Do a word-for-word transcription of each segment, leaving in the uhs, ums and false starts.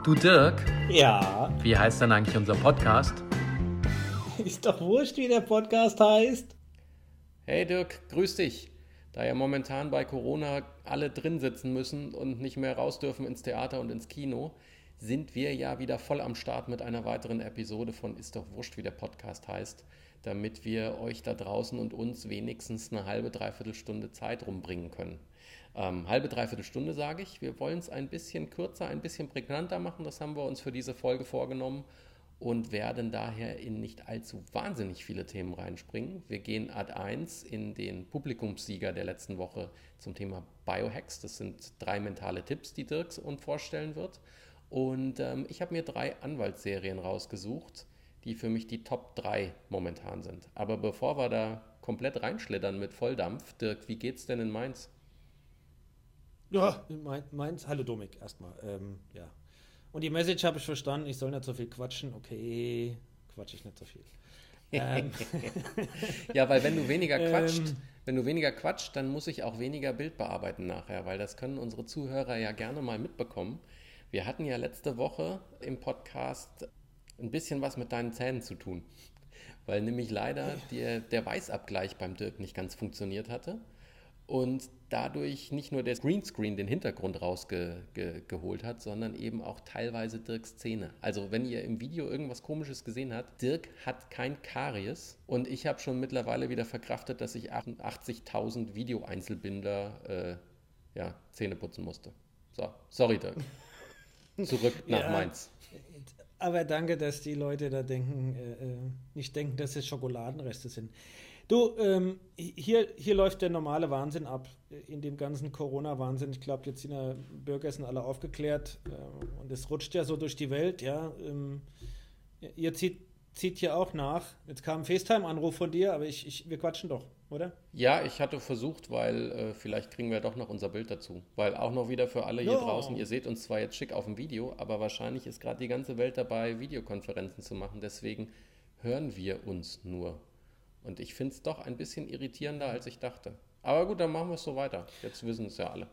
Du Dirk, Ja, wie heißt denn eigentlich unser Podcast? ist doch wurscht, wie der Podcast heißt. Hey Dirk, grüß dich. Da ja momentan bei Corona alle drin sitzen müssen und nicht mehr raus dürfen ins Theater und ins Kino, sind wir ja wieder voll am Start mit einer weiteren Episode von Ist doch wurscht, wie der Podcast heißt, damit wir euch da draußen und uns wenigstens eine halbe, dreiviertel Stunde Zeit rumbringen können. Ähm, halbe, dreiviertel Stunde sage ich. Wir wollen es ein bisschen kürzer, ein bisschen prägnanter machen. Das haben wir uns für diese Folge vorgenommen und werden daher in nicht allzu wahnsinnig viele Themen reinspringen. Wir gehen ad eins in den Publikumssieger der letzten Woche zum Thema Biohacks. Das sind drei mentale Tipps, die Dirk uns vorstellen wird. Und ähm, ich habe mir drei Anwaltsserien rausgesucht, die für mich die Top drei momentan sind. Aber bevor wir da komplett reinschlittern mit Volldampf, Dirk, wie geht's denn in Mainz? Ja, mein, meins. Hallo Domik, erstmal. Ähm, ja. Und die Message habe ich verstanden, ich soll nicht so viel quatschen. Okay, quatsch ich nicht so viel. Ähm. Ja, weil wenn du weniger quatscht, Ähm. wenn du weniger quatscht, dann muss ich auch weniger Bild bearbeiten nachher, weil das können unsere Zuhörer ja gerne mal mitbekommen. Wir hatten ja letzte Woche im Podcast ein bisschen was mit deinen Zähnen zu tun, weil nämlich leider die, der Weißabgleich beim Dirk nicht ganz funktioniert hatte und dadurch nicht nur der Greenscreen den Hintergrund rausgeholt ge, ge, hat, sondern eben auch teilweise Dirks Zähne. Also wenn ihr im Video irgendwas Komisches gesehen habt, Dirk hat kein Karies und ich habe schon mittlerweile wieder verkraftet, dass ich achtzigtausend Video-Einzelbinder äh, ja, Zähne putzen musste. So, sorry Dirk. Zurück nach Ja, Mainz. aber danke, dass die Leute da denken, äh, nicht denken, dass es Schokoladenreste sind. Du, ähm, hier, hier läuft der normale Wahnsinn ab, in dem ganzen Corona-Wahnsinn. Ich glaube, jetzt sind ja Bürger sind alle aufgeklärt äh, und es rutscht ja so durch die Welt, ja. Ähm, ihr zieht, zieht hier auch nach. Jetzt kam ein FaceTime-Anruf von dir, aber ich, ich, wir quatschen doch, oder? Ja, ich hatte versucht, weil äh, vielleicht kriegen wir doch noch unser Bild dazu. Weil auch noch wieder für alle hier Ja. draußen, ihr seht uns zwar jetzt schick auf dem Video, aber wahrscheinlich ist gerade die ganze Welt dabei, Videokonferenzen zu machen. Deswegen hören wir uns nur. Und ich finde es doch ein bisschen irritierender, als ich dachte. Aber gut, dann machen wir es so weiter. Jetzt wissen es ja alle.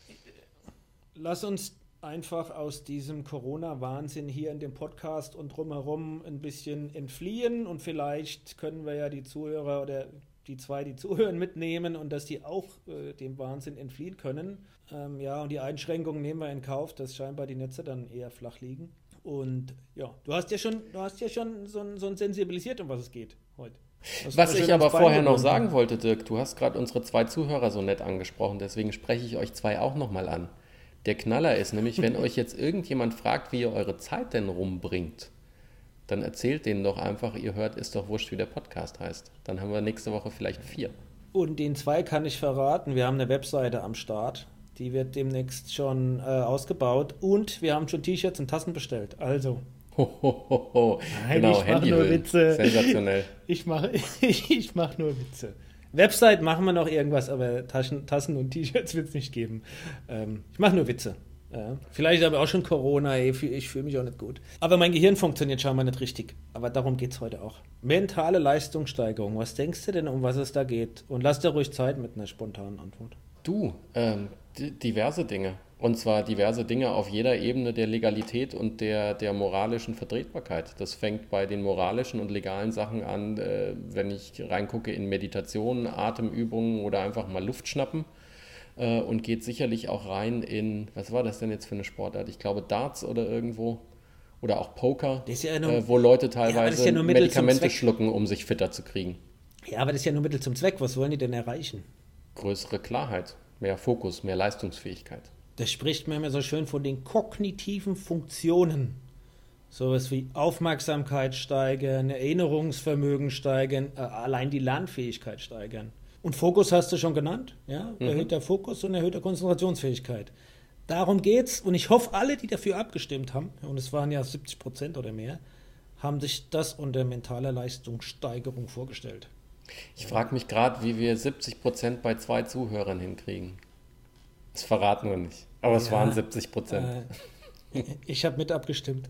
Lass uns einfach aus diesem Corona-Wahnsinn hier in dem Podcast und drumherum ein bisschen entfliehen und vielleicht können wir ja die Zuhörer oder die zwei, die zuhören, mitnehmen und dass die auch äh, dem Wahnsinn entfliehen können. Ähm, ja, und die Einschränkungen nehmen wir in Kauf, dass scheinbar die Netze dann eher flach liegen. Und ja, du hast ja schon, du hast ja schon so ein, so ein sensibilisiert, um was es geht heute. Das Was war schön ich aber ins Bein vorher noch gebunden. sagen wollte, Dirk, du hast gerade unsere zwei Zuhörer so nett angesprochen, deswegen spreche ich euch zwei auch nochmal an. Der Knaller ist nämlich, wenn euch jetzt irgendjemand fragt, wie ihr eure Zeit denn rumbringt, dann erzählt denen doch einfach, ihr hört, ist doch wurscht, wie der Podcast heißt. Dann haben wir nächste Woche vielleicht vier. Und den zwei kann ich verraten, wir haben eine Webseite am Start, die wird demnächst schon äh, ausgebaut und wir haben schon T-Shirts und Tassen bestellt, also Ho, ho, ho, ho. Nein, Genau, ich mach nur Handyhüllen. Witze. Sensationell. ich mache ich mach nur Witze. Website machen wir noch irgendwas, aber Taschen, Tassen und T-Shirts wird es nicht geben. Ähm, ich mache nur Witze. Ja. Vielleicht aber auch schon Corona, ey, ich fühle mich auch nicht gut. Aber mein Gehirn funktioniert scheinbar nicht richtig. Aber darum geht es heute auch. Mentale Leistungssteigerung. Was denkst du denn, um was es da geht? Und lass dir ruhig Zeit mit einer spontanen Antwort. Du, ähm, di- diverse Dinge. Und zwar diverse Dinge auf jeder Ebene der Legalität und der, der moralischen Vertretbarkeit. Das fängt bei den moralischen und legalen Sachen an, äh, wenn ich reingucke in Meditationen, Atemübungen oder einfach mal Luft schnappen. Äh, und geht sicherlich auch rein in, was war das denn jetzt für eine Sportart? Ich glaube Darts oder irgendwo. Oder auch Poker, Das ist ja nur- äh, wo Leute Ja, aber das teilweise ist ja nur Mittel zum Medikamente Zweck. schlucken, um sich fitter zu kriegen. Ja, aber das ist ja nur Mittel zum Zweck. Was wollen die denn erreichen? Größere Klarheit, mehr Fokus, mehr Leistungsfähigkeit. Das spricht mir immer so schön von den kognitiven Funktionen. Sowas wie Aufmerksamkeit steigern, Erinnerungsvermögen steigern, äh, allein die Lernfähigkeit steigern. Und Fokus hast du schon genannt, ja? Mhm. Erhöhter Fokus und erhöhter Konzentrationsfähigkeit. Darum geht's und ich hoffe, alle, die dafür abgestimmt haben, und es waren ja siebzig Prozent oder mehr, haben sich das unter mentaler Leistungssteigerung vorgestellt. Ich frage mich gerade, wie wir siebzig Prozent bei zwei Zuhörern hinkriegen. Das verraten wir nicht. Aber es Ja, waren siebzig Prozent. Äh, ich habe mit abgestimmt.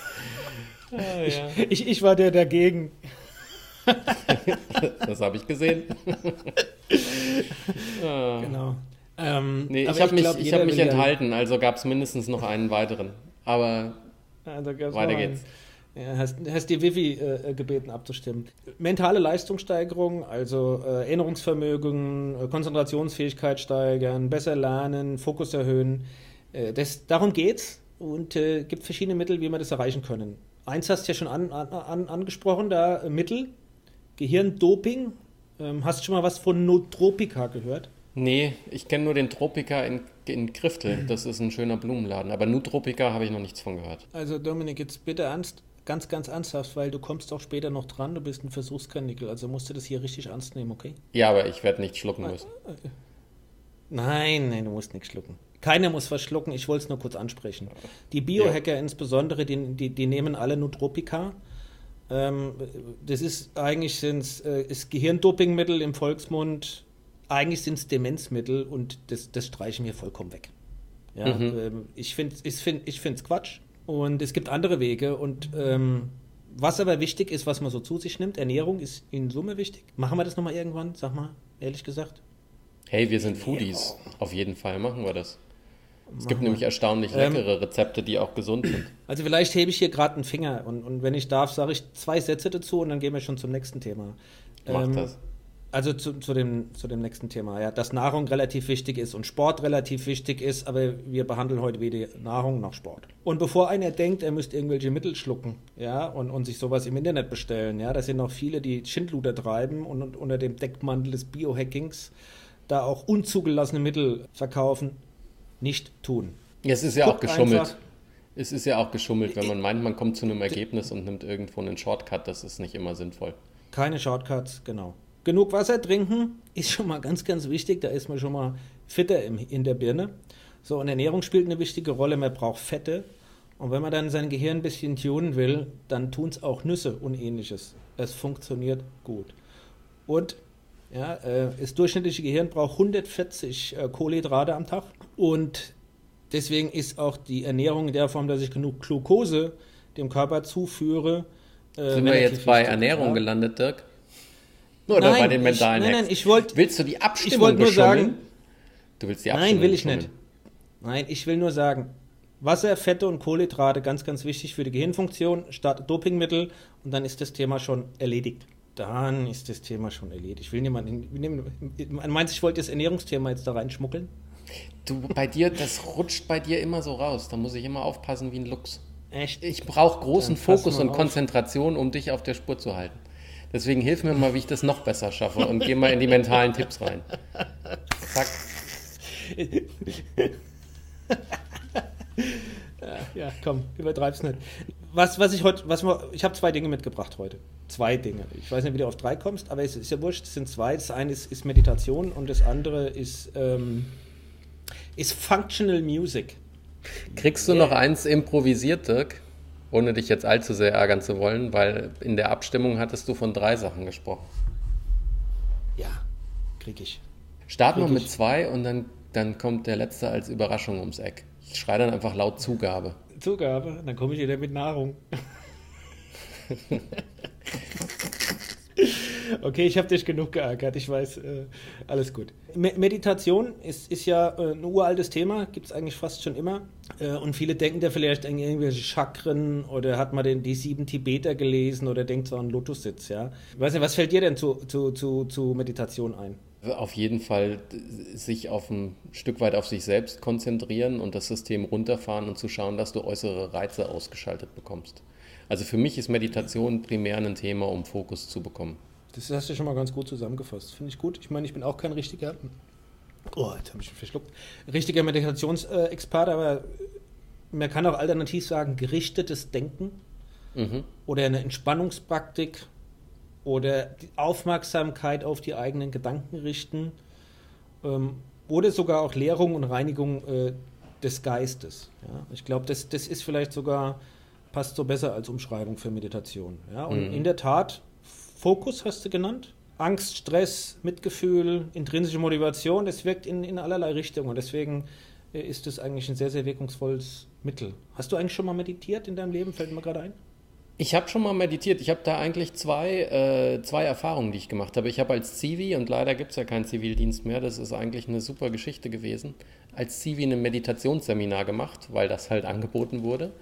ich, ich, ich war der dagegen. Das habe ich gesehen. Genau. Ähm, Nee, aber ich habe mich, glaub, ich jeder hab mich will ja- enthalten, also gab es mindestens noch einen weiteren. Aber Ja, da gab's Weiter noch einen. geht's. Ja, hast, hast die Vivi äh, gebeten abzustimmen. Mentale Leistungssteigerung, also äh, Erinnerungsvermögen, äh, Konzentrationsfähigkeit steigern, besser lernen, Fokus erhöhen. Äh, das, darum geht's und äh, gibt verschiedene Mittel, wie wir das erreichen können. Eins hast du ja schon an, an, an, angesprochen, da äh, Mittel, Gehirndoping. Ähm, hast du schon mal was von Nootropika gehört? Nee, ich kenne nur den Tropika in, in Griftel. Das ist ein schöner Blumenladen. Aber Nootropika habe ich noch nichts von gehört. Also Dominik, jetzt bitte ernst, ganz, ganz ernsthaft, weil du kommst auch später noch dran, du bist ein Versuchskanickel, also musst du das hier richtig ernst nehmen, okay? Ja, aber ich werde nicht schlucken müssen. Nein, nein, du musst nichts schlucken. Keiner muss was schlucken, ich wollte es nur kurz ansprechen. Die Biohacker ja. insbesondere, die, die, die nehmen alle Nootropika. Ähm, das ist eigentlich sind's, äh, ist Gehirndopingmittel im Volksmund, eigentlich sind es Demenzmittel und das, das streichen wir vollkommen weg. Ja, Mhm. ähm, ich finde es ich find, ich find's Quatsch und es gibt andere Wege und ähm, was aber wichtig ist, was man so zu sich nimmt, Ernährung ist in Summe wichtig. Machen wir das nochmal irgendwann, sag mal, ehrlich gesagt? Hey, wir sind Foodies. Auf jeden Fall machen wir das. Es gibt Machen wir. nämlich erstaunlich Ähm, leckere Rezepte, die auch gesund sind. Also vielleicht hebe ich hier gerade einen Finger und, und wenn ich darf, sage ich zwei Sätze dazu und dann gehen wir schon zum nächsten Thema. Mach Ähm, das. Also zu, zu, dem, zu dem nächsten Thema, ja, dass Nahrung relativ wichtig ist und Sport relativ wichtig ist, aber wir behandeln heute weder Nahrung noch Sport. Und bevor einer denkt, er müsste irgendwelche Mittel schlucken, ja, und, und sich sowas im Internet bestellen, ja, da sind noch viele, die Schindluder treiben und, und unter dem Deckmantel des Biohackings da auch unzugelassene Mittel verkaufen, nicht tun. Es ist ja auch Guckt geschummelt. einfach- Es ist ja auch geschummelt, wenn man meint, man kommt zu einem Ergebnis und nimmt irgendwo einen Shortcut. Das ist nicht immer sinnvoll. Keine Shortcuts, genau. Genug Wasser trinken ist schon mal ganz, ganz wichtig. Da ist man schon mal fitter im, in der Birne. So, und Ernährung spielt eine wichtige Rolle. Man braucht Fette. Und wenn man dann sein Gehirn ein bisschen tunen will, dann tun es auch Nüsse und ähnliches. Es funktioniert gut. Und ja, äh, das durchschnittliche Gehirn braucht hundertvierzig äh, Kohlenhydrate am Tag. Und deswegen ist auch die Ernährung in der Form, dass ich genug Glucose dem Körper zuführe. Äh, Sind wir relativ jetzt bei wichtig, Ernährung ja. gelandet, Dirk? Oder Nein, bei den mentalen ich, nein, Hacks? nein, ich wollte Willst du die Abstimmung ich wollte nur beschummeln? sagen, Du willst die nein, Abstimmung will ich beschummeln. nicht. Nein, ich will nur sagen, Wasser, Fette und Kohlenhydrate ganz, ganz wichtig für die Gehirnfunktion, statt Dopingmittel und dann ist das Thema schon erledigt. Dann ist das Thema schon erledigt. Ich will niemanden, meinst du, ich wollte das Ernährungsthema jetzt da reinschmuggeln? Du, bei dir, das rutscht bei dir immer so raus. Da muss ich immer aufpassen wie ein Luchs. Echt? Ich brauche großen Dann pass Fokus mal und auf. Konzentration, um dich auf der Spur zu halten. Deswegen hilf mir mal, wie ich das noch besser schaffe und geh mal in die mentalen Tipps rein. Zack. Ja, ja, komm, übertreib's nicht. Was, was ich heute, was wir, ich habe zwei Dinge mitgebracht heute. Zwei Dinge. Ich weiß nicht, wie du auf drei kommst, aber es ist ja wurscht, es sind zwei. Das eine ist, ist Meditation und das andere ist, ähm, ist Functional Music. Kriegst du noch eins improvisiert, Dirk? Ohne dich jetzt allzu sehr ärgern zu wollen, weil in der Abstimmung hattest du von drei Sachen gesprochen. Ja, krieg ich. Start mal Krieg mit ich. zwei und dann, dann kommt der letzte als Überraschung ums Eck. Ich schreie dann einfach laut Zugabe. Zugabe, dann komme ich wieder mit Nahrung. Okay, ich habe dich genug geärgert, ich weiß, äh, alles gut. Me Meditation ist, ist ja äh, ein uraltes Thema, gibt es eigentlich fast schon immer. Äh, und viele denken da vielleicht an irgendwelche Chakren oder hat man den, die sieben Tibeter gelesen oder denkt so an Lotussitz, ja. Ich weiß nicht, was fällt dir denn zu, zu, zu, zu Meditation ein? Auf jeden Fall sich auf ein Stück weit auf sich selbst konzentrieren und das System runterfahren und zu schauen, dass du äußere Reize ausgeschaltet bekommst. Also für mich ist Meditation primär ein Thema, um Fokus zu bekommen. Das hast du schon mal ganz gut zusammengefasst. Finde ich gut. Ich meine, ich bin auch kein richtiger, oh, jetzt habe ich mich verschluckt, richtiger Meditationsexperte, aber man kann auch alternativ sagen, gerichtetes Denken Mhm. oder eine Entspannungspraktik oder die Aufmerksamkeit auf die eigenen Gedanken richten ähm, oder sogar auch Leerung und Reinigung äh, des Geistes. Ja? Ich glaube, das, das ist vielleicht sogar, passt so besser als Umschreibung für Meditation. Ja? Und Mhm. in der Tat, Fokus hast du genannt. Angst, Stress, Mitgefühl, intrinsische Motivation, das wirkt in, in allerlei Richtungen. Und deswegen äh, ist es eigentlich ein sehr, sehr wirkungsvolles Mittel. Hast du eigentlich schon mal meditiert in deinem Leben? Fällt mir gerade ein. Ich habe schon mal meditiert. Ich habe da eigentlich zwei, äh, zwei Erfahrungen, die ich gemacht habe. Ich habe als Zivi, und leider gibt es ja keinen Zivildienst mehr, das ist eigentlich eine super Geschichte gewesen, als Zivi ein Meditationsseminar gemacht, weil das halt angeboten wurde.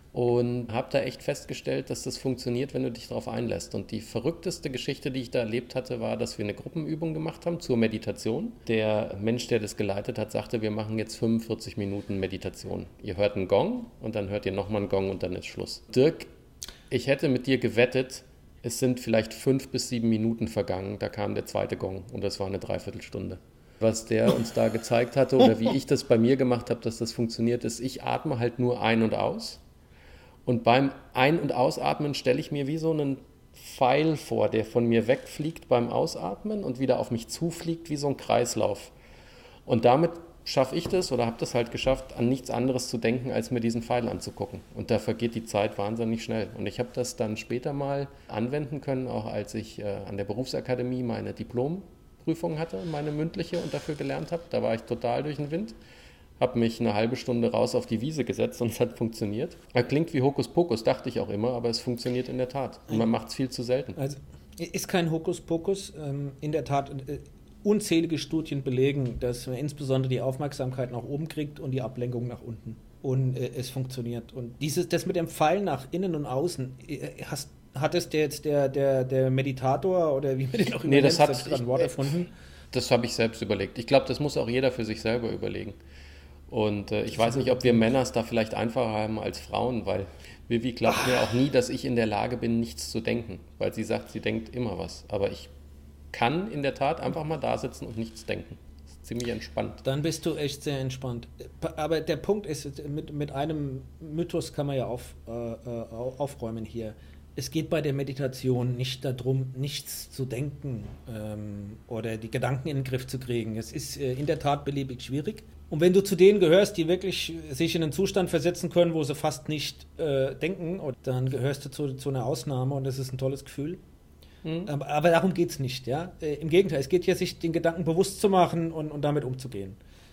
und habe da echt festgestellt, dass das funktioniert, wenn du dich darauf einlässt. Und die verrückteste Geschichte, die ich da erlebt hatte, war, dass wir eine Gruppenübung gemacht haben zur Meditation. Der Mensch, der das geleitet hat, sagte, wir machen jetzt fünfundvierzig Minuten Meditation. Ihr hört einen Gong und dann hört ihr nochmal einen Gong und dann ist Schluss. Dirk, ich hätte mit dir gewettet, es sind vielleicht fünf bis sieben Minuten vergangen, da kam der zweite Gong und das war eine Dreiviertelstunde. Was der uns da gezeigt hatte oder wie ich das bei mir gemacht habe, dass das funktioniert, ist, ich atme halt nur ein und aus. Und beim Ein- und Ausatmen stelle ich mir wie so einen Pfeil vor, der von mir wegfliegt beim Ausatmen und wieder auf mich zufliegt wie so ein Kreislauf. Und damit schaffe ich das oder habe das halt geschafft, an nichts anderes zu denken, als mir diesen Pfeil anzugucken. Und da vergeht die Zeit wahnsinnig schnell. Und ich habe das dann später mal anwenden können, auch als ich äh, an der Berufsakademie meine Diplomprüfung hatte, meine mündliche und dafür gelernt habe. Da war ich total durch den Wind. Habe mich eine halbe Stunde raus auf die Wiese gesetzt und es hat funktioniert. Klingt wie Hokuspokus, dachte ich auch immer, aber es funktioniert in der Tat. Und man macht es viel zu selten. Also ist kein Hokuspokus. In der Tat, unzählige Studien belegen, dass man insbesondere die Aufmerksamkeit nach oben kriegt und die Ablenkung nach unten. Und es funktioniert. Und dieses, das mit dem Pfeil nach innen und außen, hast, hat es der jetzt der, der, der Meditator oder wie man den auch nee, das hat ein Wort erfunden? Das habe ich selbst überlegt. Ich glaube, das muss auch jeder für sich selber überlegen. Und äh, ich weiß nicht, ob wir Männer es da vielleicht einfacher haben als Frauen, weil Vivi glaubt mir auch nie, dass ich in der Lage bin, nichts zu denken. Weil sie sagt, sie denkt immer was. Aber ich kann in der Tat einfach mal da sitzen und nichts denken. Das ist ziemlich entspannt. Dann bist du echt sehr entspannt. Aber der Punkt ist, mit, mit einem Mythos kann man ja auf, äh, aufräumen hier. Es geht bei der Meditation nicht darum, nichts zu denken ähm, oder die Gedanken in den Griff zu kriegen. Es ist äh, in der Tat beliebig schwierig. Und wenn du zu denen gehörst, die wirklich sich in einen Zustand versetzen können, wo sie fast nicht äh, denken, dann gehörst du zu, zu einer Ausnahme und das ist ein tolles Gefühl. Mhm. Aber, aber darum geht es nicht. Ja? Äh, Im Gegenteil, es geht hier, sich den Gedanken bewusst zu machen und, und damit umzugehen.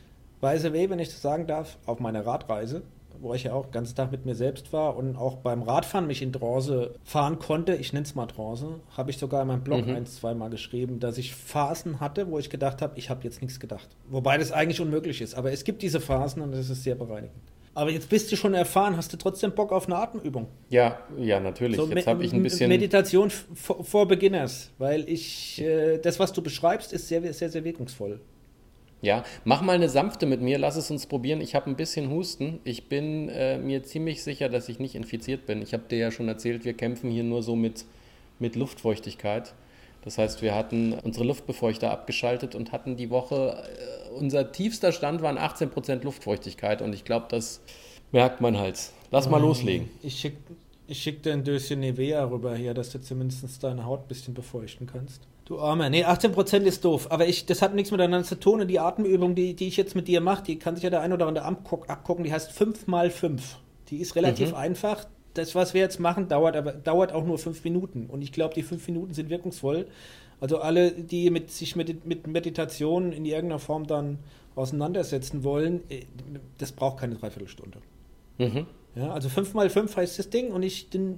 By the way, wenn ich das sagen darf, auf meiner Radreise, wo ich ja auch den ganzen Tag mit mir selbst war und auch beim Radfahren mich in Trance fahren konnte, ich nenne es mal Trance, habe ich sogar in meinem Blog mhm. ein, zweimal geschrieben, dass ich Phasen hatte, wo ich gedacht habe, ich habe jetzt nichts gedacht. Wobei das eigentlich unmöglich ist, aber es gibt diese Phasen und das ist sehr bereinigend. Aber jetzt bist du schon erfahren, hast du trotzdem Bock auf eine Atemübung? Ja, ja, natürlich. So, jetzt habe ich ein bisschen... Meditation for Beginners, weil ich, äh, das, was du beschreibst, ist sehr, sehr, sehr wirkungsvoll. Ja, mach mal eine sanfte mit mir, lass es uns probieren. Ich habe ein bisschen Husten. Ich bin äh, mir ziemlich sicher, dass ich nicht infiziert bin. Ich habe dir ja schon erzählt, wir kämpfen hier nur so mit, mit Luftfeuchtigkeit. Das heißt, wir hatten unsere Luftbefeuchter abgeschaltet und hatten die Woche, äh, unser tiefster Stand waren achtzehn Prozent Luftfeuchtigkeit und ich glaube, das merkt man halt. Lass mal loslegen. Ich schicke ich schick dir ein Döschen Nivea rüber hier, dass du zumindest deine Haut ein bisschen befeuchten kannst. Du Armer. Nee, achtzehn Prozent ist doof. Aber ich, das hat nichts miteinander zu tun. Und die Atemübung, die, die ich jetzt mit dir mache, die kann sich ja der ein oder andere abgucken. Die heißt fünf mal fünf. Die ist relativ mhm. einfach. Das, was wir jetzt machen, dauert aber dauert auch nur fünf Minuten. Und ich glaube, die fünf Minuten sind wirkungsvoll. Also alle, die mit, sich mit, mit Meditation in irgendeiner Form dann auseinandersetzen wollen, das braucht keine Dreiviertelstunde. Mhm. Ja, also fünf mal fünf heißt das Ding. Und ich den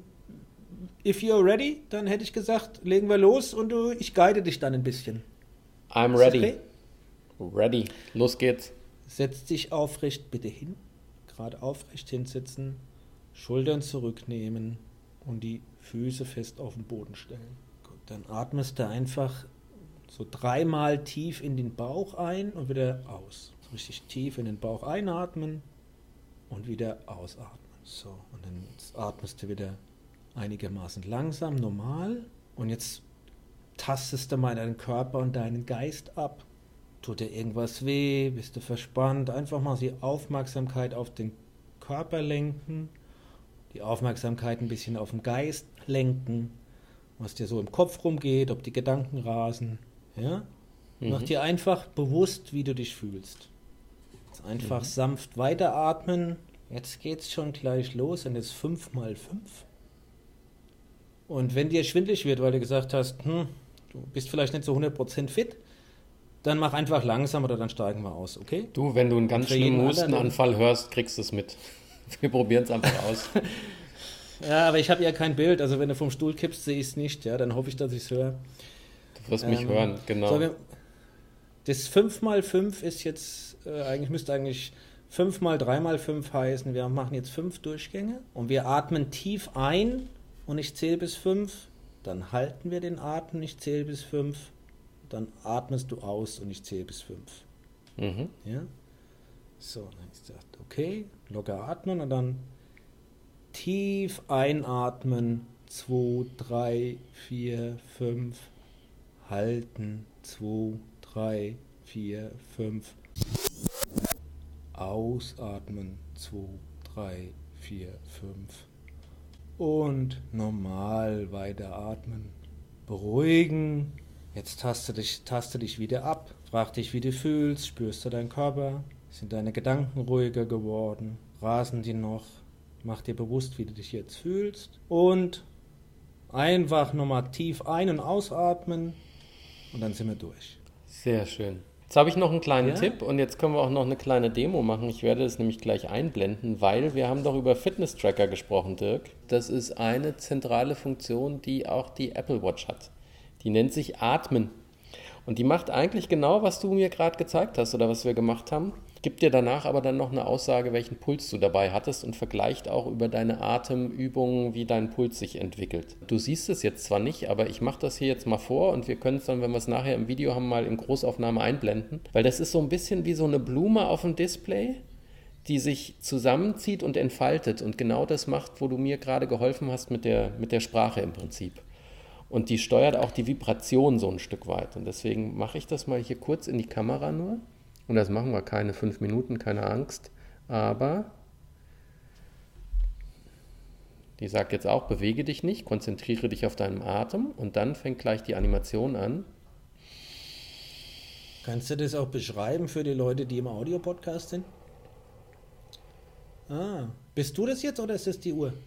If you're ready, dann hätte ich gesagt, legen wir los und du, ich guide dich dann ein bisschen. I'm ready. Okay? Ready. Los geht's. Setz dich aufrecht bitte hin. Gerade aufrecht hinsetzen. Schultern zurücknehmen und die Füße fest auf den Boden stellen. Gut, dann atmest du einfach so dreimal tief in den Bauch ein und wieder aus. So richtig tief in den Bauch einatmen und wieder ausatmen. So, und dann atmest du wieder einigermaßen langsam, normal. Und jetzt tastest du mal deinen Körper und deinen Geist ab. Tut dir irgendwas weh? Bist du verspannt? Einfach mal die Aufmerksamkeit auf den Körper lenken. Die Aufmerksamkeit ein bisschen auf den Geist lenken. Was dir so im Kopf rumgeht, ob die Gedanken rasen. Ja? Mhm. Mach dir einfach bewusst, wie du dich fühlst. Jetzt einfach mhm. sanft weiteratmen. Jetzt geht's schon gleich los und jetzt fünf mal fünf. Und wenn dir schwindelig wird, weil du gesagt hast, hm, du bist vielleicht nicht so hundert Prozent fit, dann mach einfach langsam oder dann steigen wir aus, okay? Du, wenn du einen ganz schlimmen Hustenanfall hörst, kriegst du es mit. Wir probieren es einfach aus. Ja, aber ich habe ja kein Bild, also wenn du vom Stuhl kippst, sehe ich es nicht, ja, dann hoffe ich, dass ich es höre. Du wirst ähm, mich hören, genau. So, wir, das fünf mal fünf ist jetzt, äh, eigentlich müsste eigentlich fünf mal drei mal fünf heißen, wir machen jetzt fünf Durchgänge und wir atmen tief ein und ich zähle bis fünf. Dann halten wir den Atem, ich zähle bis fünf. Dann atmest du aus und ich zähle bis fünf. Mhm. Ja? So, dann habe ich gesagt, okay, locker atmen und dann tief einatmen. zwei, drei, vier, fünf. Halten. zwei, drei, vier, fünf. Ausatmen. zwei, drei, vier, fünf. Und normal weiteratmen. Beruhigen. Jetzt taste dich, taste dich wieder ab. Frag dich, wie du fühlst. Spürst du deinen Körper? Sind deine Gedanken ruhiger geworden? Rasen die noch? Mach dir bewusst, wie du dich jetzt fühlst. Und einfach nochmal tief ein- und ausatmen. Und dann sind wir durch. Sehr schön. Jetzt habe ich noch einen kleinen Ja? Tipp und jetzt können wir auch noch eine kleine Demo machen. Ich werde es nämlich gleich einblenden, weil wir haben doch über Fitness-Tracker gesprochen, Dirk. Das ist eine zentrale Funktion, die auch die Apple Watch hat. Die nennt sich Atmen. Und die macht eigentlich genau, was du mir gerade gezeigt hast oder was wir gemacht haben. Gibt dir danach aber dann noch eine Aussage, welchen Puls du dabei hattest und vergleicht auch über deine Atemübungen, wie dein Puls sich entwickelt. Du siehst es jetzt zwar nicht, aber ich mache das hier jetzt mal vor und wir können es dann, wenn wir es nachher im Video haben, mal in Großaufnahme einblenden. Weil das ist so ein bisschen wie so eine Blume auf dem Display, die sich zusammenzieht und entfaltet und genau das macht, wo du mir gerade geholfen hast mit der, mit der Sprache im Prinzip. Und die steuert auch die Vibration so ein Stück weit. Und deswegen mache ich das mal hier kurz in die Kamera nur. Und das machen wir keine fünf Minuten, keine Angst. Aber die sagt jetzt auch, bewege dich nicht, konzentriere dich auf deinen Atem. Und dann fängt gleich die Animation an. Kannst du das auch beschreiben für die Leute, die im Audio-Podcast sind? Ah, bist du das jetzt oder ist das die Uhr?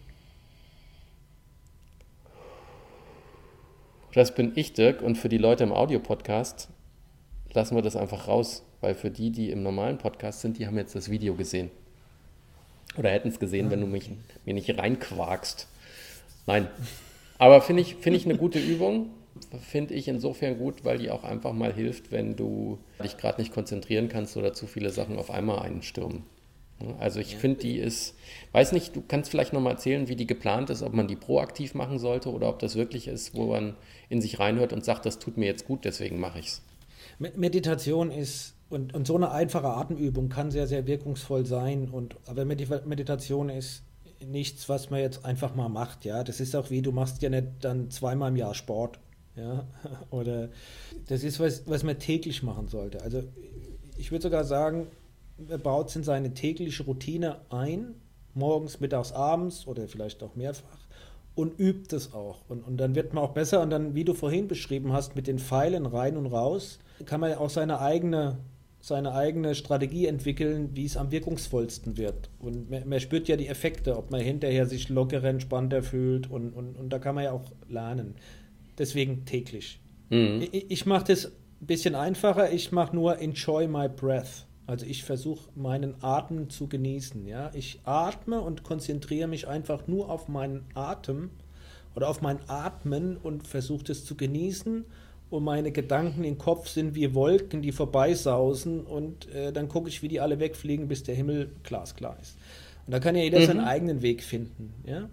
Das bin ich, Dirk, und für die Leute im Audio-Podcast lassen wir das einfach raus, weil für die, die im normalen Podcast sind, die haben jetzt das Video gesehen. Oder hätten es gesehen, ah, wenn du mich, mir nicht reinquakst. Nein. Aber finde ich, find ich eine gute Übung. Finde ich insofern gut, weil die auch einfach mal hilft, wenn du dich gerade nicht konzentrieren kannst oder zu viele Sachen auf einmal einstürmen. Also ich ja. finde, die ist, weiß nicht, du kannst vielleicht nochmal erzählen, wie die geplant ist, ob man die proaktiv machen sollte oder ob das wirklich ist, wo man in sich reinhört und sagt, das tut mir jetzt gut, deswegen mache ich es. Meditation ist, und, und so eine einfache Atemübung kann sehr, sehr wirkungsvoll sein, und, aber Meditation ist nichts, was man jetzt einfach mal macht, ja, das ist auch wie, du machst ja nicht dann zweimal im Jahr Sport, ja, oder das ist was, was man täglich machen sollte. Also ich würde sogar sagen, er baut es in seine tägliche Routine ein, morgens, mittags, abends oder vielleicht auch mehrfach, und übt es auch. Und, und dann wird man auch besser, und dann, wie du vorhin beschrieben hast, mit den Pfeilen rein und raus, kann man auch seine eigene, seine eigene Strategie entwickeln, wie es am wirkungsvollsten wird. Und man, man spürt ja die Effekte, ob man hinterher sich lockerer, entspannter fühlt, und, und, und da kann man ja auch lernen. Deswegen täglich. Mhm. Ich, ich mache das ein bisschen einfacher, ich mache nur Enjoy my breath. Also ich versuche, meinen Atem zu genießen. Ja? Ich atme und konzentriere mich einfach nur auf meinen Atem oder auf mein Atmen und versuche das zu genießen. Und meine Gedanken im Kopf sind wie Wolken, die vorbeisausen. Und äh, dann gucke ich, wie die alle wegfliegen, bis der Himmel glasklar ist. Und da kann ja jeder mhm. seinen eigenen Weg finden. Ja?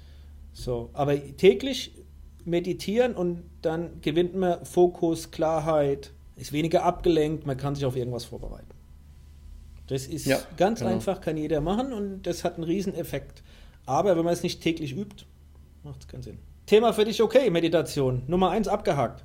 So, aber täglich meditieren und dann gewinnt man Fokus, Klarheit, ist weniger abgelenkt, man kann sich auf irgendwas vorbereiten. Das ist ja, ganz genau. einfach, kann jeder machen, und das hat einen riesen Effekt. Aber wenn man es nicht täglich übt, macht es keinen Sinn. Thema für dich okay, Meditation. Nummer eins abgehakt.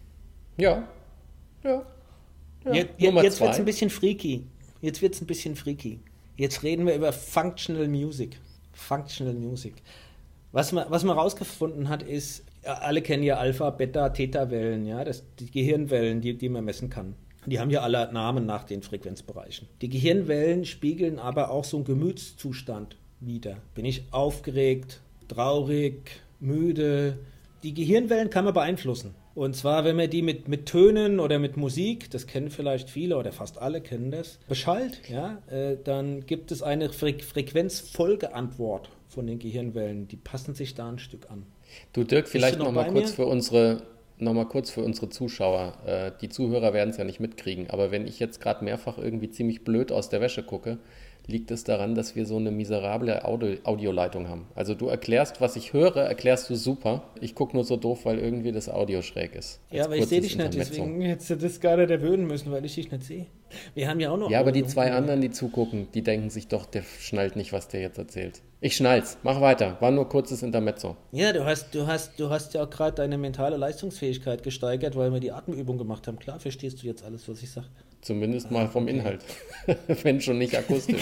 Ja. Ja. ja. Jetzt, jetzt wird es ein bisschen freaky. Jetzt wird es ein bisschen freaky. Jetzt reden wir über Functional Music. Functional Music. Was man, was man rausgefunden hat, ist, alle kennen ja Alpha, Beta, Theta-Wellen, ja, das, die Gehirnwellen, die, die man messen kann. Die haben ja alle Namen nach den Frequenzbereichen. Die Gehirnwellen spiegeln aber auch so einen Gemütszustand wider. Bin ich aufgeregt, traurig, müde? Die Gehirnwellen kann man beeinflussen. Und zwar, wenn man die mit, mit Tönen oder mit Musik, das kennen vielleicht viele oder fast alle kennen das, beschallt, ja, äh, dann gibt es eine Fre- Frequenzfolgeantwort von den Gehirnwellen. Die passen sich da ein Stück an. Du Dirk, vielleicht noch mal kurz für unsere... Nochmal kurz für unsere Zuschauer. Die Zuhörer werden es ja nicht mitkriegen, aber wenn ich jetzt gerade mehrfach irgendwie ziemlich blöd aus der Wäsche gucke, liegt es daran, dass wir so eine miserable Audio Audioleitung haben. Also du erklärst, was ich höre, erklärst du super. Ich gucke nur so doof, weil irgendwie das Audio schräg ist. Ja, aber ich sehe dich nicht, deswegen hättest du das gar nicht erwähnen müssen, weil ich dich nicht sehe. Wir haben ja auch noch... Ja, aber die Audio. zwei anderen, die zugucken, die denken sich doch, der schnallt nicht, was der jetzt erzählt. Ich schnall's, mach weiter. War nur kurzes Intermezzo. Ja, du hast, du hast, du hast ja auch gerade deine mentale Leistungsfähigkeit gesteigert, weil wir die Atemübung gemacht haben. Klar verstehst du jetzt alles, was ich sage. Zumindest mal vom Inhalt. Wenn schon nicht akustisch.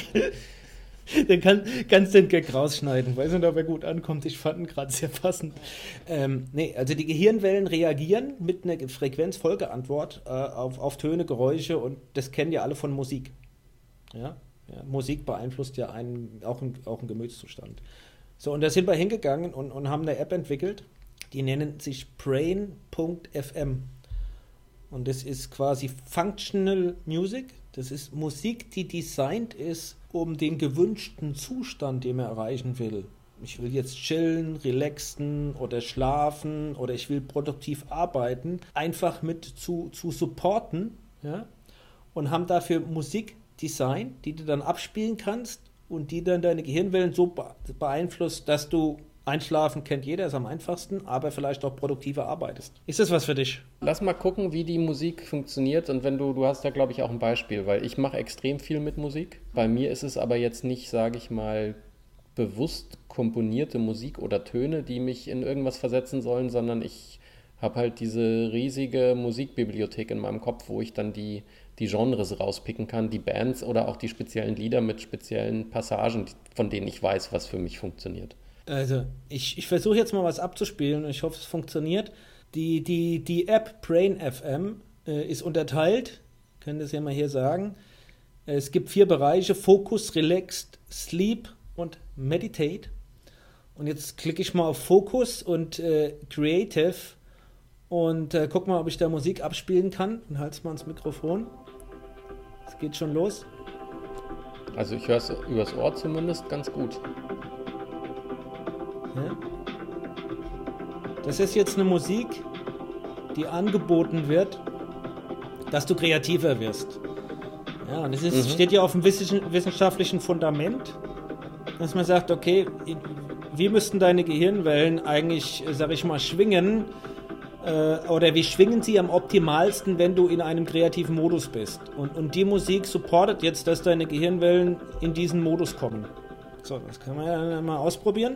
Dann kann, kannst du den Gag rausschneiden. Weiß nicht, ob er gut ankommt. Ich fand ihn gerade sehr passend. Ähm, nee, also die Gehirnwellen reagieren mit einer Frequenz-Folgeantwort äh, auf, auf Töne, Geräusche und das kennen ja alle von Musik. Ja, ja Musik beeinflusst ja einen, auch, einen, auch einen Gemütszustand. So, und da sind wir hingegangen und, und haben eine App entwickelt, die nennen sich Brain Punkt F M. Und das ist quasi Functional Music. Das ist Musik, die designt ist, um den gewünschten Zustand, den man erreichen will. Ich will jetzt chillen, relaxen oder schlafen oder ich will produktiv arbeiten, einfach mit zu, zu supporten, ja? Und haben dafür Musik designt, die du dann abspielen kannst und die dann deine Gehirnwellen so beeinflusst, dass du Einschlafen kennt jeder, ist am einfachsten, aber vielleicht auch produktiver arbeitest. Ist das was für dich? Lass mal gucken, wie die Musik funktioniert und wenn du, du hast ja glaube ich auch ein Beispiel, weil ich mache extrem viel mit Musik. Bei mir ist es aber jetzt nicht, sage ich mal, bewusst komponierte Musik oder Töne, die mich in irgendwas versetzen sollen, sondern ich habe halt diese riesige Musikbibliothek in meinem Kopf, wo ich dann die, die Genres rauspicken kann, die Bands oder auch die speziellen Lieder mit speziellen Passagen, von denen ich weiß, was für mich funktioniert. Also, ich, ich versuche jetzt mal was abzuspielen und ich hoffe, es funktioniert. Die, die, die App Brain F M äh, ist unterteilt, können das ja mal hier sagen. Es gibt vier Bereiche: Focus, Relaxed, Sleep und Meditate. Und jetzt klicke ich mal auf Focus und äh, Creative und äh, guck mal, ob ich da Musik abspielen kann. Und halte mal ins Mikrofon. Es geht schon los. Also ich höre es übers Ohr zumindest ganz gut. Ja. Das ist jetzt eine Musik, die angeboten wird, dass du kreativer wirst. Ja, und es ist, mhm. steht ja auf dem wissenschaftlichen Fundament, dass man sagt, okay, wie müssten deine Gehirnwellen eigentlich, sag ich mal, schwingen, äh, oder wie schwingen sie am optimalsten, wenn du in einem kreativen Modus bist. Und, und die Musik supportet jetzt, dass deine Gehirnwellen in diesen Modus kommen. So, das kann man ja mal ausprobieren.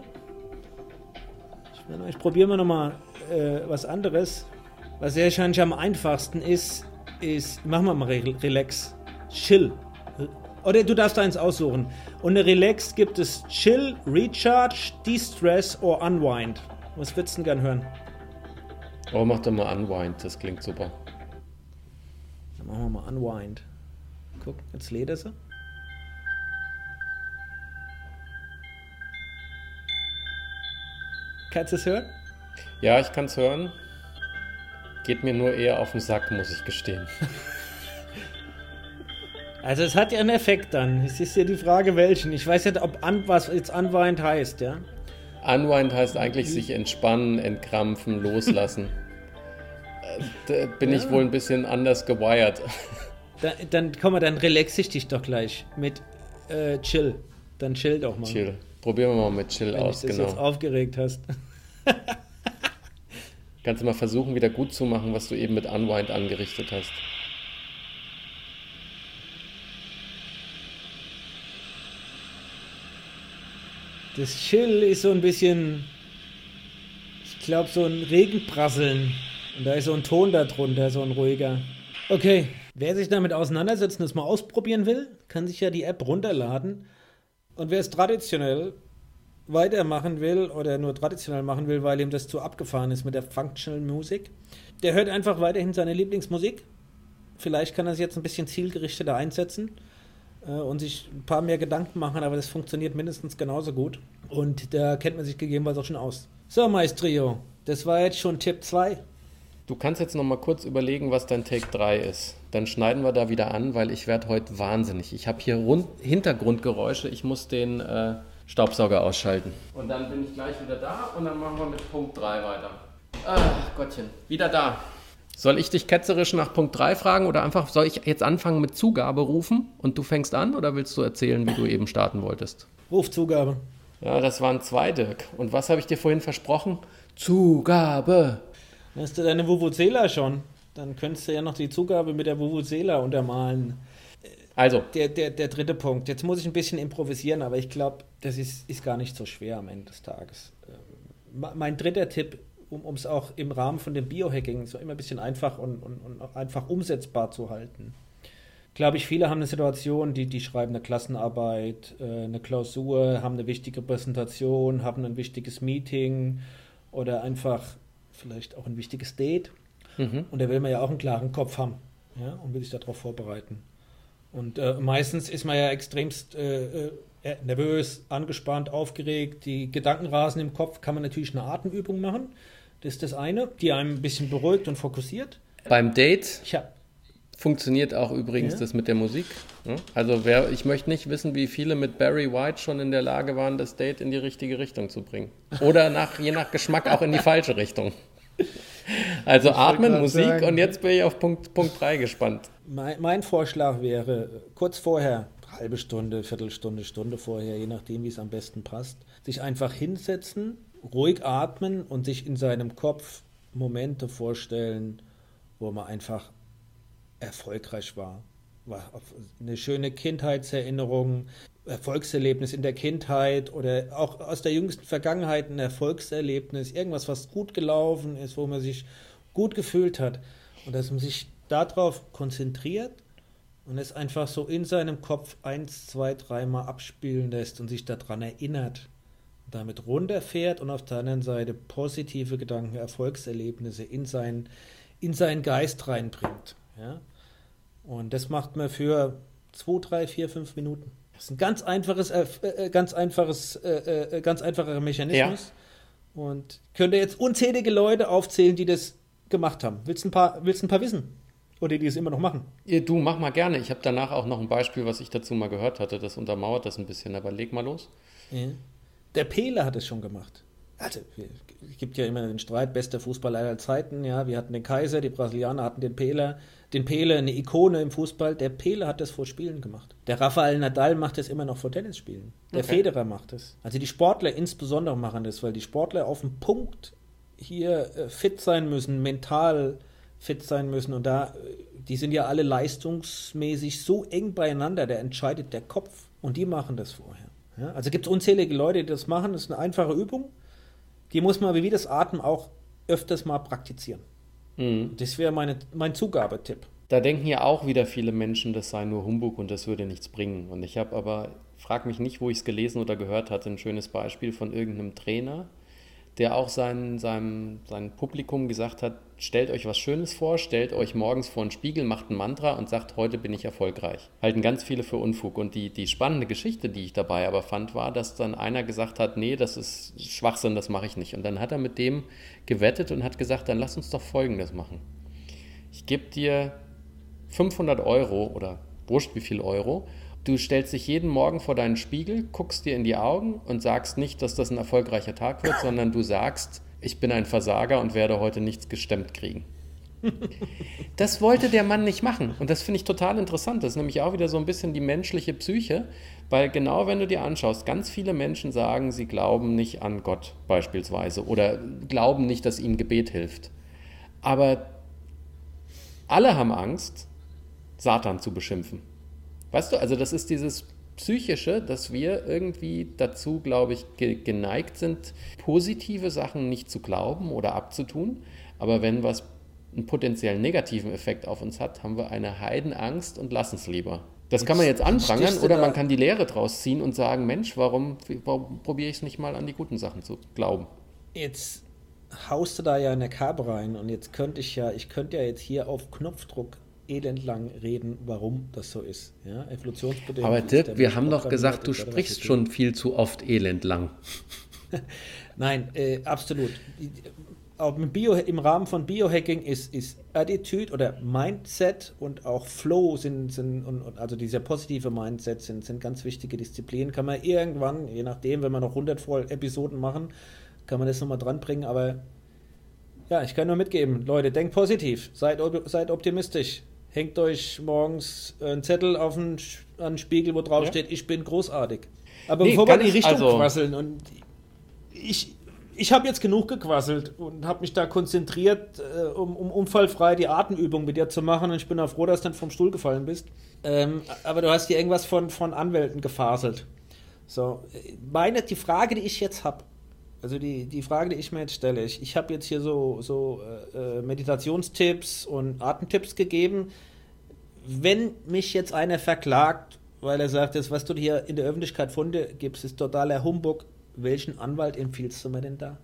Ich probiere mal nochmal äh, was anderes. Was sehr wahrscheinlich am einfachsten ist, ist, machen wir mal Re Relax, Chill. Oder du darfst eins aussuchen. Und eine Relax gibt es Chill, Recharge, De-Stress oder Unwind. Was würdest du denn gern hören? Oh, mach doch mal Unwind, das klingt super. Dann machen wir mal Unwind. Guck, jetzt lädt er sie. Kannst du es hören? Ja, ich kann es hören. Geht mir nur eher auf den Sack, muss ich gestehen. Also es hat ja einen Effekt dann. Es ist ja die Frage, welchen. Ich weiß nicht, ob un was jetzt Unwind heißt, ja? Unwind heißt eigentlich sich entspannen, entkrampfen, loslassen. Da bin ja. ich wohl ein bisschen anders gewired. Da, dann komm mal, dann relax ich dich doch gleich mit äh, Chill. Dann chill doch mal. Chill. Probieren wir mal mit Chill Wenn aus, dich das genau. jetzt aufgeregt hast. Kannst du mal versuchen, wieder gut zu machen, was du eben mit Unwind angerichtet hast. Das Chill ist so ein bisschen, ich glaube, so ein Regenprasseln. Und da ist so ein Ton darunter, so ein ruhiger. Okay, wer sich damit auseinandersetzen, das mal ausprobieren will, kann sich ja die App runterladen. Und wer es traditionell weitermachen will oder nur traditionell machen will, weil ihm das zu abgefahren ist mit der Functional Music, der hört einfach weiterhin seine Lieblingsmusik. Vielleicht kann er sich jetzt ein bisschen zielgerichteter einsetzen äh, und sich ein paar mehr Gedanken machen, aber das funktioniert mindestens genauso gut. Und da kennt man sich gegebenenfalls auch schon aus. So, Maestrio, das war jetzt schon Tipp zwei. Du kannst jetzt noch mal kurz überlegen, was dein Take drei ist. Dann schneiden wir da wieder an, weil ich werde heute wahnsinnig. Ich habe hier Rund- Hintergrundgeräusche. Ich muss den äh, Staubsauger ausschalten. Und dann bin ich gleich wieder da und dann machen wir mit Punkt drei weiter. Ach Gottchen, wieder da. Soll ich dich ketzerisch nach Punkt drei fragen oder einfach soll ich jetzt anfangen mit Zugabe rufen und du fängst an oder willst du erzählen, wie du eben starten wolltest? Rufzugabe. Ja, das waren zwei, Dirk. Und was habe ich dir vorhin versprochen? Zugabe. Hast du deine Vuvuzela schon? Dann könntest du ja noch die Zugabe mit der Vuvuzela untermalen. Also. Der, der, der dritte Punkt. Jetzt muss ich ein bisschen improvisieren, aber ich glaube, das ist, ist gar nicht so schwer am Ende des Tages. Ähm, mein dritter Tipp, um es auch im Rahmen von dem Biohacking so immer ein bisschen einfach und, und, und auch einfach umsetzbar zu halten. Glaube ich, viele haben eine Situation, die, die schreiben eine Klassenarbeit, äh, eine Klausur, haben eine wichtige Präsentation, haben ein wichtiges Meeting oder einfach vielleicht auch ein wichtiges Date. Mhm. Und da will man ja auch einen klaren Kopf haben, ja, und will sich darauf vorbereiten. Und äh, meistens ist man ja extremst äh, äh, nervös, angespannt, aufgeregt. Die Gedanken rasen im Kopf, kann man natürlich eine Atemübung machen. Das ist das eine, die einem ein bisschen beruhigt und fokussiert. Beim Date Ich hab, funktioniert auch übrigens Ja. das mit der Musik. Ja? Also wer, ich möchte nicht wissen, wie viele mit Barry White schon in der Lage waren, das Date in die richtige Richtung zu bringen. Oder nach, je nach Geschmack auch in die falsche Richtung. Also Ich wollte atmen, grad Musik sagen. und jetzt bin ich auf Punkt, Punkt drei gespannt. mein, mein Vorschlag wäre, kurz vorher, halbe Stunde, Viertelstunde, Stunde vorher, je nachdem, wie es am besten passt, sich einfach hinsetzen, ruhig atmen und sich in seinem Kopf Momente vorstellen, wo man einfach erfolgreich war. War eine schöne Kindheitserinnerung, Erfolgserlebnis in der Kindheit oder auch aus der jüngsten Vergangenheit ein Erfolgserlebnis, irgendwas, was gut gelaufen ist, wo man sich gut gefühlt hat und dass man sich darauf konzentriert und es einfach so in seinem Kopf eins, zwei, dreimal abspielen lässt und sich daran erinnert, damit runterfährt und auf der anderen Seite positive Gedanken, Erfolgserlebnisse in seinen, in seinen Geist reinbringt. Ja? Und das macht man für zwei, drei, vier, fünf Minuten. Das ist ein ganz einfaches, äh, ganz einfaches, äh, äh, ganz einfacher Mechanismus. Ja. Und könnte jetzt unzählige Leute aufzählen, die das gemacht haben. Willst du ein paar, willst du ein paar wissen? Oder die es immer noch machen? Du, mach mal gerne. Ich habe danach auch noch ein Beispiel, was ich dazu mal gehört hatte. Das untermauert das ein bisschen, aber leg mal los. Ja. Der Pele hat es schon gemacht. Also, es gibt ja immer den Streit, bester Fußballer aller Zeiten. Ja, wir hatten den Kaiser, die Brasilianer hatten den Pele. Den Pele, eine Ikone im Fußball. Der Pele hat das vor Spielen gemacht. Der Rafael Nadal macht das immer noch vor Tennisspielen. Der Okay. Federer macht das. Also die Sportler insbesondere machen das, weil die Sportler auf dem Punkt hier äh, fit sein müssen, mental fit sein müssen. Und da, äh, die sind ja alle leistungsmäßig so eng beieinander, da entscheidet der Kopf. Und die machen das vorher. Ja? Also gibt es unzählige Leute, die das machen. Das ist eine einfache Übung. Die muss man wie das Atmen auch öfters mal praktizieren. Mhm. Das wäre meine, mein Zugabetipp. Da denken ja auch wieder viele Menschen, das sei nur Humbug und das würde nichts bringen. Und ich habe aber, frag mich nicht, wo ich es gelesen oder gehört hatte, ein schönes Beispiel von irgendeinem Trainer, der auch sein, seinem, seinem Publikum gesagt hat, stellt euch was Schönes vor, stellt euch morgens vor einen Spiegel, macht ein Mantra und sagt, heute bin ich erfolgreich. Halten ganz viele für Unfug. Und die, die spannende Geschichte, die ich dabei aber fand, war, dass dann einer gesagt hat, nee, das ist Schwachsinn, das mache ich nicht. Und dann hat er mit dem gewettet und hat gesagt, dann lass uns doch Folgendes machen. Ich gebe dir fünfhundert Euro oder wurscht wie viel Euro. Du stellst dich jeden Morgen vor deinen Spiegel, guckst dir in die Augen und sagst nicht, dass das ein erfolgreicher Tag wird, sondern du sagst, ich bin ein Versager und werde heute nichts gestemmt kriegen. Das wollte der Mann nicht machen. Und das finde ich total interessant. Das ist nämlich auch wieder so ein bisschen die menschliche Psyche, weil genau wenn du dir anschaust, ganz viele Menschen sagen, sie glauben nicht an Gott beispielsweise oder glauben nicht, dass ihnen Gebet hilft. Aber alle haben Angst, Satan zu beschimpfen. Weißt du, also das ist dieses Psychische, dass wir irgendwie dazu, glaube ich, ge- geneigt sind, positive Sachen nicht zu glauben oder abzutun. Aber wenn was einen potenziellen negativen Effekt auf uns hat, haben wir eine Heidenangst und lassen es lieber. Das kann man jetzt anprangern stichst du oder da- man kann die Lehre draus ziehen und sagen, Mensch, warum, warum probiere ich es nicht mal an die guten Sachen zu glauben? Jetzt haust du da ja in der Kerbe rein und jetzt könnte ich ja, ich könnte ja jetzt hier auf Knopfdruck elendlang reden, warum das so ist. Ja, evolutionsbedingt. Aber ist der Dirk, wir Mensch haben doch programmiert, gesagt, du et cetera sprichst pp. schon viel zu oft elendlang. Nein, äh, absolut. Auch im, Bio, im Rahmen von Biohacking ist, ist Attitude oder Mindset und auch Flow sind, sind und, und also dieser positive Mindset sind, sind ganz wichtige Disziplinen. Kann man irgendwann, je nachdem, wenn wir noch hundert voll Episoden machen, kann man das nochmal dran bringen, aber Ja, ich kann nur mitgeben, Leute, denkt positiv, seid, seid optimistisch. Hängt euch morgens einen Zettel auf den, an den Spiegel, wo drauf ja. steht, ich bin großartig. Aber nee, bevor wir in die Richtung also quasseln, und ich, ich habe jetzt genug gequasselt und habe mich da konzentriert, äh, um, um unfallfrei die Atemübung mit dir zu machen, und ich bin auch froh, dass du nicht vom Stuhl gefallen bist. Ähm, aber du hast hier irgendwas von, von Anwälten gefaselt. So, meine, die Frage, die ich jetzt habe, Also die, die Frage, die ich mir jetzt stelle, ich, ich habe jetzt hier so, so äh, Meditationstipps und Atemtipps gegeben. Wenn mich jetzt einer verklagt, weil er sagt, das, was du hier in der Öffentlichkeit von dir gibst, ist totaler Humbug, welchen Anwalt empfiehlst du mir denn da?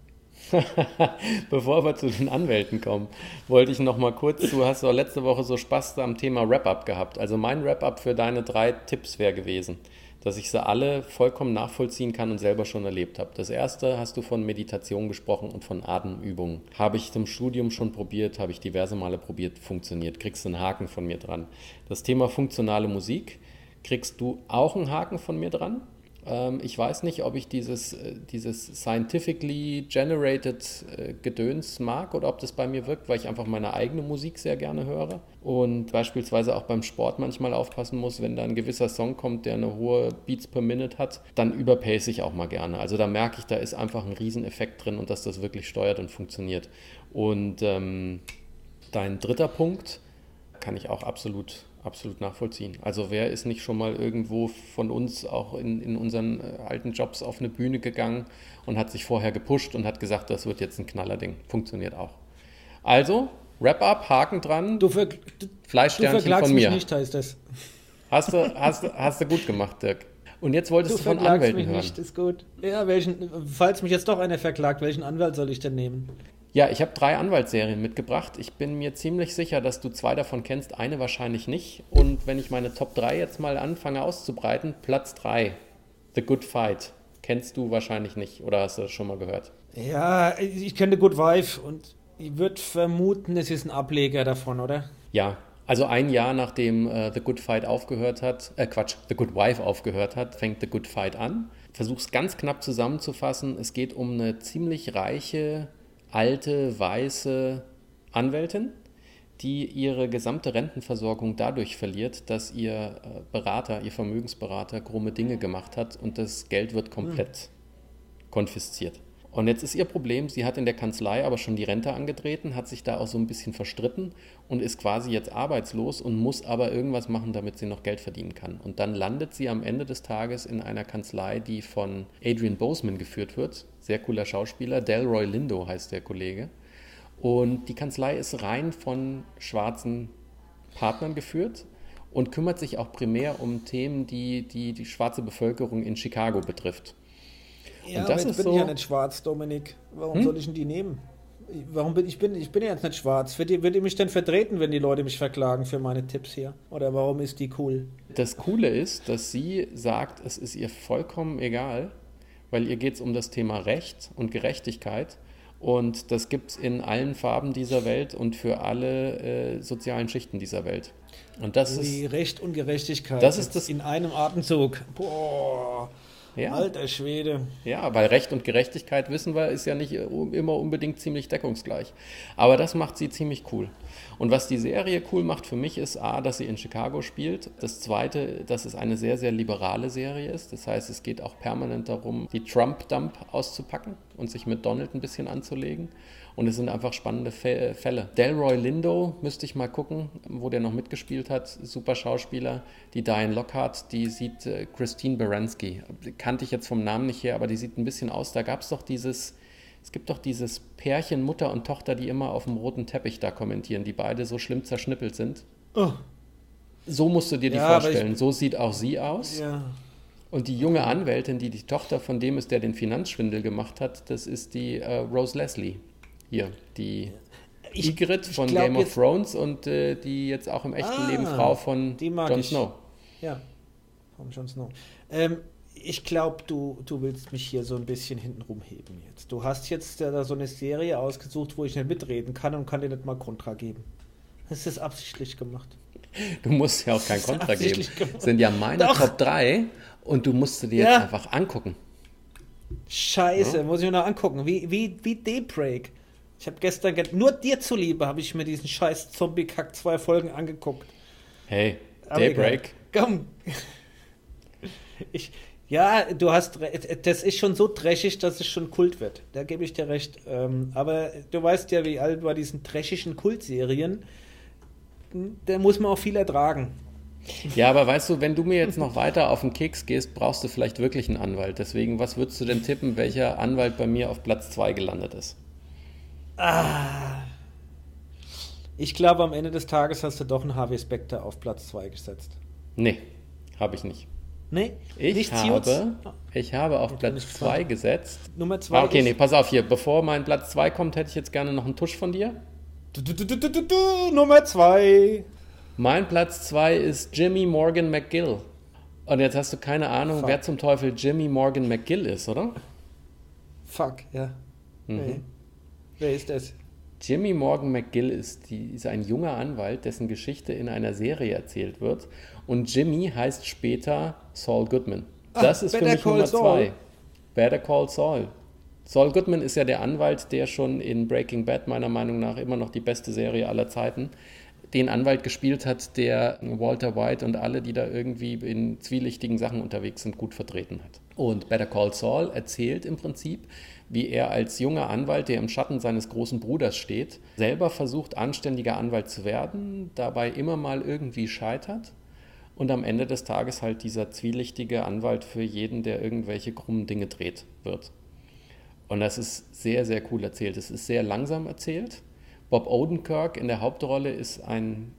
Bevor wir zu den Anwälten kommen, wollte ich noch mal kurz, du hast doch letzte Woche so Spaß am Thema Wrap-Up gehabt. Also mein Wrap-Up für deine drei Tipps wäre gewesen, dass ich sie alle vollkommen nachvollziehen kann und selber schon erlebt habe. Das erste, hast du von Meditation gesprochen und von Atemübungen. Habe ich zum Studium schon probiert, habe ich diverse Male probiert, funktioniert. Kriegst du einen Haken von mir dran. Das Thema funktionale Musik, kriegst du auch einen Haken von mir dran. Ähm, ich weiß nicht, ob ich dieses, dieses scientifically generated äh, Gedöns mag oder ob das bei mir wirkt, weil ich einfach meine eigene Musik sehr gerne höre und beispielsweise auch beim Sport manchmal aufpassen muss, wenn da ein gewisser Song kommt, der eine hohe Beats per Minute hat, dann überpace ich auch mal gerne. Also da merke ich, da ist einfach ein Rieseneffekt drin und dass das wirklich steuert und funktioniert. Und ähm, dein dritter Punkt kann ich auch absolut absolut nachvollziehen. Also wer ist nicht schon mal irgendwo von uns auch in, in unseren äh, alten Jobs auf eine Bühne gegangen und hat sich vorher gepusht und hat gesagt, das wird jetzt ein Knallerding. Funktioniert auch. Also, Wrap-up, Haken dran, du, ver du, Fleischsternchen du verklagst von mir. Mich nicht, heißt das. Hast du, hast, hast du gut gemacht, Dirk. Und jetzt wolltest du, du von Anwälten mich hören. Nicht, ist gut. Ja, welchen, falls mich jetzt doch einer verklagt, welchen Anwalt soll ich denn nehmen? Ja, ich habe drei Anwaltsserien mitgebracht. Ich bin mir ziemlich sicher, dass du zwei davon kennst, eine wahrscheinlich nicht. Und wenn ich meine Top drei jetzt mal anfange auszubreiten, Platz drei, The Good Fight, kennst du wahrscheinlich nicht oder hast du das schon mal gehört? Ja, ich kenne The Good Wife und ich würde vermuten, es ist ein Ableger davon, oder? Ja, also ein Jahr nachdem äh, The Good Fight aufgehört hat, äh Quatsch, The Good Wife aufgehört hat, fängt The Good Fight an. Versuch's ganz knapp zusammenzufassen. Es geht um eine ziemlich reiche, alte, weiße Anwältin, die ihre gesamte Rentenversorgung dadurch verliert, dass ihr Berater, ihr Vermögensberater krumme Dinge gemacht hat und das Geld wird komplett hm. konfisziert. Und jetzt ist ihr Problem, sie hat in der Kanzlei aber schon die Rente angetreten, hat sich da auch so ein bisschen verstritten und ist quasi jetzt arbeitslos und muss aber irgendwas machen, damit sie noch Geld verdienen kann. Und dann landet sie am Ende des Tages in einer Kanzlei, die von Adrian Boseman geführt wird. Sehr cooler Schauspieler, Delroy Lindo heißt der Kollege. Und die Kanzlei ist rein von schwarzen Partnern geführt und kümmert sich auch primär um Themen, die die, die schwarze Bevölkerung in Chicago betrifft. Ja, und das aber ist ich bin so, ja nicht schwarz, Dominik. Warum hm? soll ich denn die nehmen? Warum bin ich bin ich bin ja jetzt nicht schwarz. Wird ihr, wird ihr mich denn vertreten, wenn die Leute mich verklagen für meine Tipps hier? Oder warum ist die cool? Das Coole ist, dass sie sagt, es ist ihr vollkommen egal, weil ihr geht es um das Thema Recht und Gerechtigkeit. Und das gibt es in allen Farben dieser Welt und für alle äh, sozialen Schichten dieser Welt. Und das Wie ist Recht und Gerechtigkeit. Das ist das in einem Atemzug. Boah. Ja. Alter Schwede. Ja, weil Recht und Gerechtigkeit, wissen wir, ist ja nicht immer unbedingt ziemlich deckungsgleich. Aber das macht sie ziemlich cool. Und was die Serie cool macht für mich ist, A, dass sie in Chicago spielt. Das Zweite, dass es eine sehr, sehr liberale Serie ist. Das heißt, es geht auch permanent darum, die Trump-Dump auszupacken und sich mit Donald ein bisschen anzulegen. Und es sind einfach spannende Fälle. Delroy Lindo, müsste ich mal gucken, wo der noch mitgespielt hat. Super Schauspieler. Die Diane Lockhart, die sieht äh, Christine Baranski. Kannte ich jetzt vom Namen nicht her, aber die sieht ein bisschen aus. Da gab es doch dieses, es gibt doch dieses Pärchen Mutter und Tochter, die immer auf dem roten Teppich da kommentieren, die beide so schlimm zerschnippelt sind. Oh. So musst du dir die Ja, vorstellen. ich, so sieht auch sie aus. Ja. Und die junge Anwältin, die die Tochter von dem ist, der den Finanzschwindel gemacht hat, das ist die äh, Rose Leslie. Hier, die ich, Ygritte von glaub, Game of jetzt, Thrones und äh, die jetzt auch im echten ah, Leben Frau von Jon Snow. Ja, von Jon Snow. Ähm, ich glaube, du, du willst mich hier so ein bisschen hinten rumheben jetzt. Du hast jetzt ja da so eine Serie ausgesucht, wo ich nicht mitreden kann und kann dir nicht mal Kontra geben. Das ist absichtlich gemacht. Du musst ja auch kein Kontra geben. Gemacht. Das sind ja meine Doch. Top drei und du musst dir Ja. jetzt einfach angucken. Scheiße, Ja. muss ich mir noch angucken. Wie, wie, wie Daybreak. Ich habe gestern, ge- nur dir zuliebe, habe ich mir diesen scheiß Zombie-Kack zwei Folgen angeguckt. Hey, Aber Daybreak. egal. Komm. Ich, ja, du hast, re- das ist schon so dreschig, dass es schon Kult wird. Da gebe ich dir recht. Ähm, aber du weißt ja, wie alt bei diesen dreschigen Kultserien, da muss man auch viel ertragen. Ja, aber weißt du, wenn du mir jetzt noch weiter auf den Keks gehst, brauchst du vielleicht wirklich einen Anwalt. Deswegen, was würdest du denn tippen, welcher Anwalt bei mir auf Platz zwei gelandet ist? Ah. Ich glaube, am Ende des Tages hast du doch einen Harvey Specter auf Platz zwei gesetzt. Nee, habe ich nicht. Nee? Ich Nicht habe, Suits? ich habe auf Jetzt bin Platz ich zwei gespannt. gesetzt. Nummer zwei Ah, okay, ist- nee, pass auf hier. Bevor mein Platz zwei kommt, hätte ich jetzt gerne noch einen Tusch von dir. Du, du, du, du, du, du, du, Nummer zwei. Mein Platz zwei ist Jimmy Morgan McGill. Und jetzt hast du keine Ahnung, Fuck. wer zum Teufel Jimmy Morgan McGill ist, oder? Fuck, ja. Mhm. Nee. Wer ist das? Jimmy Morgan McGill ist, die, ist ein junger Anwalt, dessen Geschichte in einer Serie erzählt wird. Und Jimmy heißt später Saul Goodman. Ah, Das ist für Better mich Call Nummer Saul. zwei. Better Call Saul. Saul Goodman ist ja der Anwalt, der schon in Breaking Bad meiner Meinung nach immer noch die beste Serie aller Zeiten, den Anwalt gespielt hat, der Walter White und alle, die da irgendwie in zwielichtigen Sachen unterwegs sind, gut vertreten hat. Und Better Call Saul erzählt im Prinzip, wie er als junger Anwalt, der im Schatten seines großen Bruders steht, selber versucht, anständiger Anwalt zu werden, dabei immer mal irgendwie scheitert und am Ende des Tages halt dieser zwielichtige Anwalt für jeden, der irgendwelche krummen Dinge dreht, wird. Und das ist sehr, sehr cool erzählt. Es ist sehr langsam erzählt. Bob Odenkirk in der Hauptrolle ist ein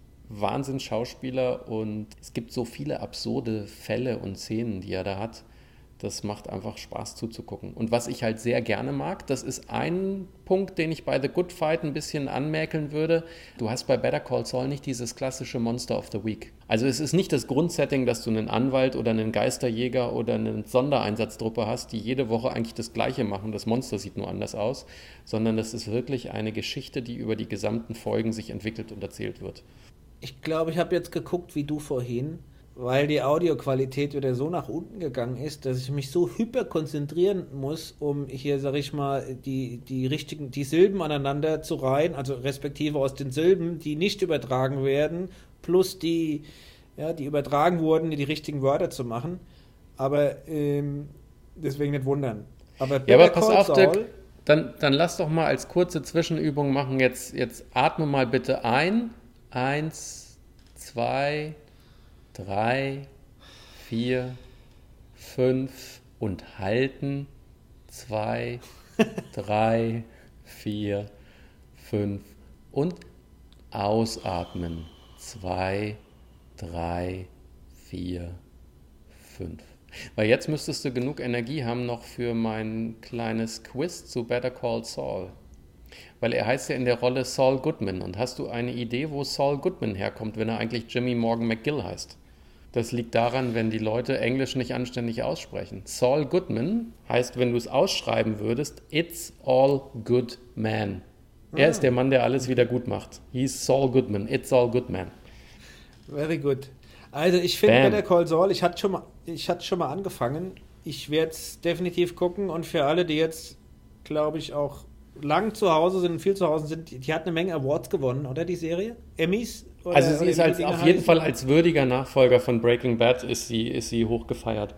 Wahnsinns-Schauspieler und es gibt so viele absurde Fälle und Szenen, die er da hat. Das macht einfach Spaß zuzugucken. Und was ich halt sehr gerne mag, das ist ein Punkt, den ich bei The Good Fight ein bisschen anmäkeln würde. Du hast bei Better Call Saul nicht dieses klassische Monster of the Week. Also es ist nicht das Grundsetting, dass du einen Anwalt oder einen Geisterjäger oder eine Sondereinsatztruppe hast, die jede Woche eigentlich das Gleiche machen. Das Monster sieht nur anders aus. Sondern das ist wirklich eine Geschichte, die über die gesamten Folgen sich entwickelt und erzählt wird. Ich glaube, ich habe jetzt geguckt, wie du vorhin, weil die Audioqualität wieder so nach unten gegangen ist, dass ich mich so hyper konzentrieren muss, um hier, sag ich mal, die, die richtigen, die Silben aneinander zu reihen, also respektive aus den Silben, die nicht übertragen werden, plus die, ja, die übertragen wurden, die richtigen Wörter zu machen. Aber ähm, deswegen nicht wundern. Aber Ja, aber Better pass Call auf, Saul- Dirk, dann, dann lass doch mal als kurze Zwischenübung machen, jetzt, jetzt atme mal bitte ein. Eins, zwei, drei, vier, fünf und halten. Zwei, drei, vier, fünf und ausatmen. Zwei, drei, vier, fünf. Weil jetzt müsstest du genug Energie haben noch für mein kleines Quiz zu Better Call Saul. Weil er heißt ja in der Rolle Saul Goodman. Und hast du eine Idee, wo Saul Goodman herkommt, wenn er eigentlich Jimmy Morgan McGill heißt? Das liegt daran, wenn die Leute Englisch nicht anständig aussprechen. Saul Goodman heißt, wenn du es ausschreiben würdest, It's all good man. Er Ah. ist der Mann, der alles wieder gut macht. He's Saul Goodman. It's all good man. Very good. Also ich finde Bam. Better Call Saul, ich hatte schon mal, ich hatte schon mal angefangen. Ich werde es definitiv gucken und für alle, die jetzt, glaube ich, auch lang zu Hause sind und viel zu Hause sind, die, die hat eine Menge Awards gewonnen, oder die Serie? Emmys? Oder, Also sie oder ist wie als, die auf Dinger jeden heißen? Fall als würdiger Nachfolger von Breaking Bad ist sie, ist sie hoch gefeiert.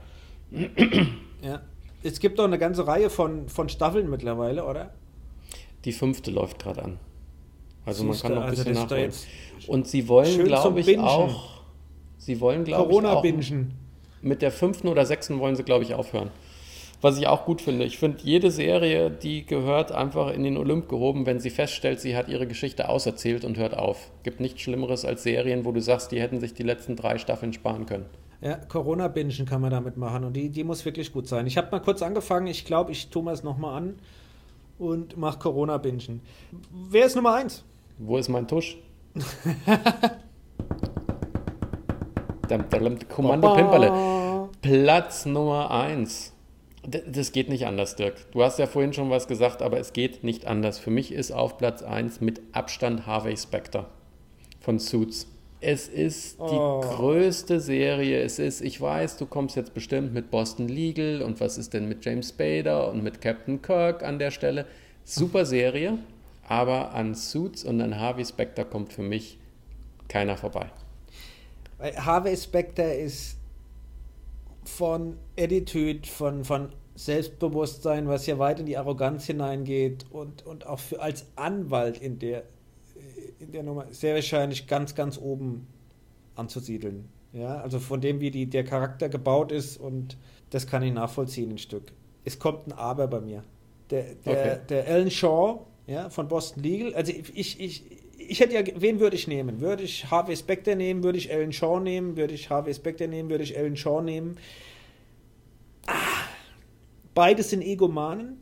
Ja. Es gibt doch eine ganze Reihe von, von Staffeln mittlerweile, oder? Die fünfte läuft gerade an. Also man Siehste, kann noch ein also bisschen das ist doch nachholen. jetzt Und sie wollen, schön zum glaube ich, Bingen. auch, sie wollen, glaube ich, auch Corona-Bingen. mit der fünften oder sechsten wollen sie, glaube ich, aufhören. Was ich auch gut finde. Ich finde, jede Serie, die gehört einfach in den Olymp gehoben, wenn sie feststellt, sie hat ihre Geschichte auserzählt und hört auf. Gibt nichts Schlimmeres als Serien, wo du sagst, die hätten sich die letzten drei Staffeln sparen können. Ja, Corona-Bingen kann man damit machen und die, die muss wirklich gut sein. Ich habe mal kurz angefangen, ich glaube, ich tue mir es nochmal an und mache Corona-Bingen. Wer ist Nummer eins? Wo ist mein Tusch? Dam, dam, Kommando Pimperle. Platz Nummer eins. D- Das geht nicht anders, Dirk. Du hast ja vorhin schon was gesagt, aber es geht nicht anders. Für mich ist auf Platz eins mit Abstand Harvey Specter von Suits. Es ist die Oh. größte Serie. Es ist, ich weiß, du kommst jetzt bestimmt mit Boston Legal und was ist denn mit James Spader und mit Captain Kirk an der Stelle. Super Serie, aber an Suits und an Harvey Specter kommt für mich keiner vorbei. Harvey Specter ist von Attitude, von, von Selbstbewusstsein, was ja weit in die Arroganz hineingeht und, und auch für, als Anwalt in der, in der Nummer sehr wahrscheinlich ganz, ganz oben anzusiedeln. Ja, also von dem, wie die, der Charakter gebaut ist, und das kann ich nachvollziehen ein Stück. Es kommt ein Aber bei mir. Der, der, Okay. der Alan Shaw, ja, von Boston Legal, also ich, ich, ich hätte ja, wen würde ich nehmen? Würde ich Harvey Specter nehmen? Würde ich Alan Shaw nehmen? Würde ich Harvey Specter nehmen? Würde ich Alan Shaw nehmen? Ah, beide sind Egomanen.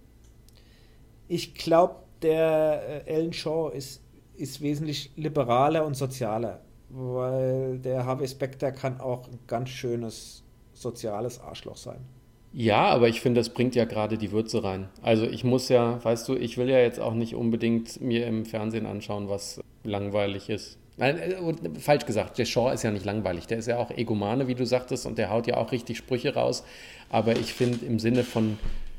Ich glaube, der äh, Alan Shaw ist, ist wesentlich liberaler und sozialer, weil der Harvey Specter kann auch ein ganz schönes soziales Arschloch sein. Ja, aber ich finde, das bringt ja gerade die Würze rein. Also ich muss ja, weißt du, ich will ja jetzt auch nicht unbedingt mir im Fernsehen anschauen, was langweilig ist. Nein, äh, falsch gesagt, der Shaw ist ja nicht langweilig. Der ist ja auch Egomane, wie du sagtest, und der haut ja auch richtig Sprüche raus. Aber ich finde, im Sinne von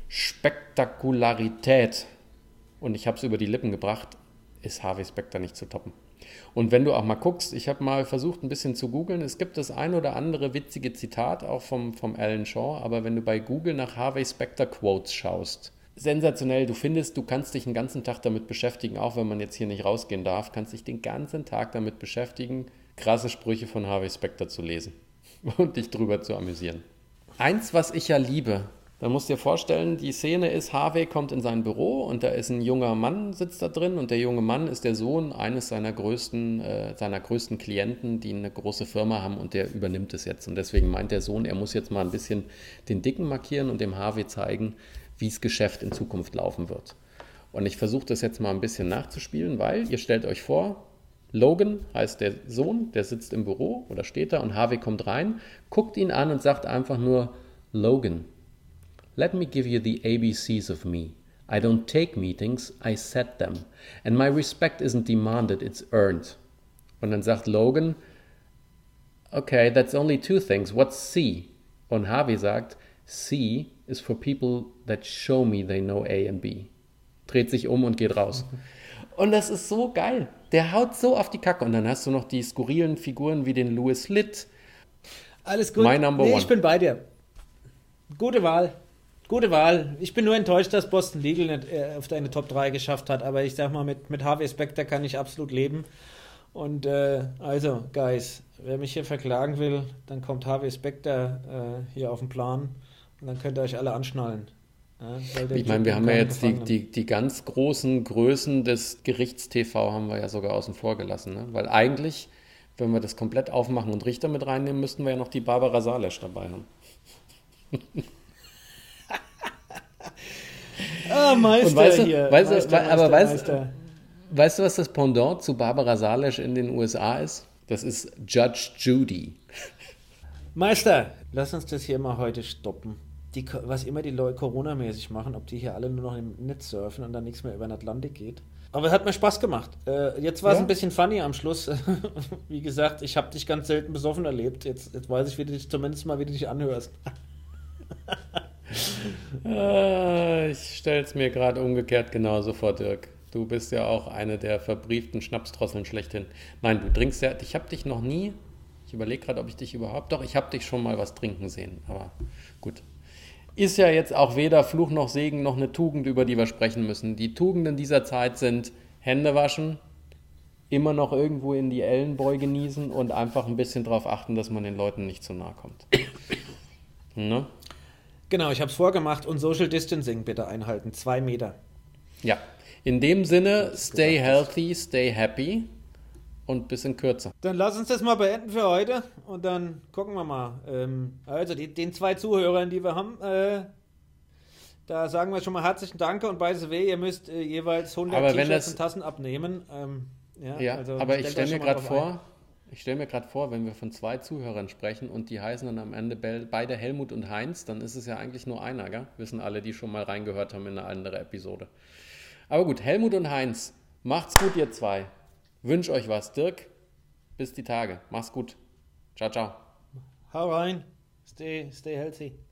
Spektakularität, und ich habe es über die Lippen gebracht, ist Harvey Specter nicht zu toppen. Und wenn du auch mal guckst, ich habe mal versucht, ein bisschen zu googeln, es gibt das ein oder andere witzige Zitat, auch vom, vom Alan Shaw, aber wenn du bei Google nach Harvey Specter Quotes schaust, sensationell, du findest, du kannst dich den ganzen Tag damit beschäftigen, auch wenn man jetzt hier nicht rausgehen darf, kannst dich den ganzen Tag damit beschäftigen, krasse Sprüche von Harvey Specter zu lesen und dich drüber zu amüsieren. Eins, was ich ja liebe, da musst du dir vorstellen, die Szene ist, Harvey kommt in sein Büro und da ist ein junger Mann, sitzt da drin, und der junge Mann ist der Sohn eines seiner größten, äh, seiner größten Klienten, die eine große Firma haben, und der übernimmt es jetzt. Und deswegen meint der Sohn, er muss jetzt mal ein bisschen den Dicken markieren und dem Harvey zeigen, wie das Geschäft in Zukunft laufen wird. Und ich versuche das jetzt mal ein bisschen nachzuspielen, weil ihr stellt euch vor, Logan heißt der Sohn, der sitzt im Büro oder steht da, und Harvey kommt rein, guckt ihn an und sagt einfach nur, Logan, let me give you the A B Cs of me. I don't take meetings, I set them. And my respect isn't demanded, it's earned. Und dann sagt Logan, okay, that's only two things. What's C? Und Harvey sagt, C is for people that show me they know A and B. Dreht sich um und geht raus. Und das ist so geil. Der haut so auf die Kacke. Und dann hast du noch die skurrilen Figuren wie den Louis Litt. Alles gut. My number nee, one. ich bin bei dir. Gute Wahl. Gute Wahl. Ich bin nur enttäuscht, dass Boston Legal nicht äh, auf deine Top drei geschafft hat, aber ich sag mal, mit, mit Harvey Specter kann ich absolut leben. Und äh, also, Guys, wer mich hier verklagen will, dann kommt Harvey Specter äh, hier auf den Plan, und dann könnt ihr euch alle anschnallen. Ja, weil der Ich meine, wir Typ haben ja keinen jetzt die, Gefangenen. die, die ganz großen Größen des Gerichts-T V haben wir ja sogar außen vor gelassen. Ne? Weil eigentlich, wenn wir das komplett aufmachen und Richter mit reinnehmen, müssten wir ja noch die Barbara Salesch dabei haben. Ah, Meister Und weißt du, hier. weißt du, Meister, aber Meister, weißt, Meister. weißt du, was das Pendant zu Barbara Salesch in den U S A ist? Das ist Judge Judy. Meister, lass uns das hier mal heute stoppen. Die, was immer die Leute Corona-mäßig machen, ob die hier alle nur noch im Netz surfen und dann nichts mehr über den Atlantik geht. Aber es hat mir Spaß gemacht. Äh, jetzt war es Ja. ein bisschen funny am Schluss. Wie gesagt, ich habe dich ganz selten besoffen erlebt. Jetzt, jetzt weiß ich, wie du dich zumindest mal, wie du dich anhörst. Äh, ich stelle es mir gerade umgekehrt genauso vor, Dirk. Du bist ja auch eine der verbrieften Schnapsdrosseln schlechthin. Nein, du trinkst ja, ich habe dich noch nie, ich überlege gerade, ob ich dich überhaupt, doch, ich habe dich schon mal was trinken sehen, aber gut. Ist ja jetzt auch weder Fluch noch Segen noch eine Tugend, über die wir sprechen müssen. Die Tugenden dieser Zeit sind Hände waschen, immer noch irgendwo in die Ellenbeuge niesen und einfach ein bisschen darauf achten, dass man den Leuten nicht zu nahe kommt. Ne? Genau, ich habe es vorgemacht, und Social Distancing bitte einhalten. Zwei Meter. Ja, in dem Sinne, stay healthy, stay happy und bisschen kürzer. Dann lass uns das mal beenden für heute, und dann gucken wir mal. Ähm, also die, den zwei Zuhörern, die wir haben, äh, da sagen wir schon mal herzlichen Dank, und by the way, ihr müsst äh, jeweils hundert Aber wenn T-Shirts das- und Tassen abnehmen. Ähm, ja, Ja, also aber ich stellt stelle euch mir schon mal gerade drauf ein. vor, ich stelle mir gerade vor, wenn wir von zwei Zuhörern sprechen und die heißen dann am Ende be- beide Helmut und Heinz, dann ist es ja eigentlich nur einer, gell? Wissen alle, die schon mal reingehört haben in eine andere Episode. Aber gut, Helmut und Heinz, macht's gut, ihr zwei. Wünsch euch was. Dirk, bis die Tage. Mach's gut. Ciao, ciao. Hau rein. Stay, stay healthy.